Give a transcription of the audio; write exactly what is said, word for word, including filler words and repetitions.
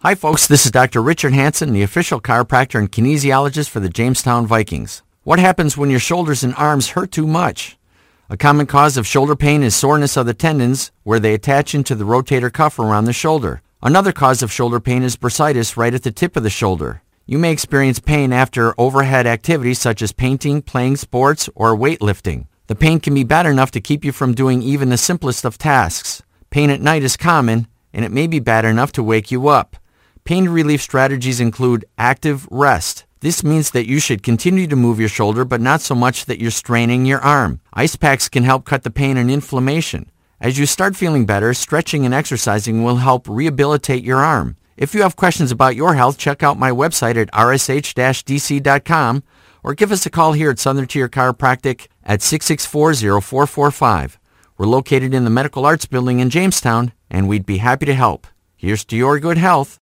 Hi folks, this is Doctor Richard Hansen, the official chiropractor and kinesiologist for the Jamestown Vikings. What happens when your shoulders and arms hurt too much? A common cause of shoulder pain is soreness of the tendons where they attach into the rotator cuff around the shoulder. Another cause of shoulder pain is bursitis right at the tip of the shoulder. You may experience pain after overhead activities such as painting, playing sports, or weightlifting. The pain can be bad enough to keep you from doing even the simplest of tasks. Pain at night is common, and it may be bad enough to wake you up. Pain relief strategies include active rest. This means that you should continue to move your shoulder, but not so much that you're straining your arm. Ice packs can help cut the pain and inflammation. As you start feeling better, stretching and exercising will help rehabilitate your arm. If you have questions about your health, check out my website at r s h dash d c dot com or give us a call here at Southern Tier Chiropractic at six six four, zero four four five. We're located in the Medical Arts Building in Jamestown, and we'd be happy to help. Here's to your good health.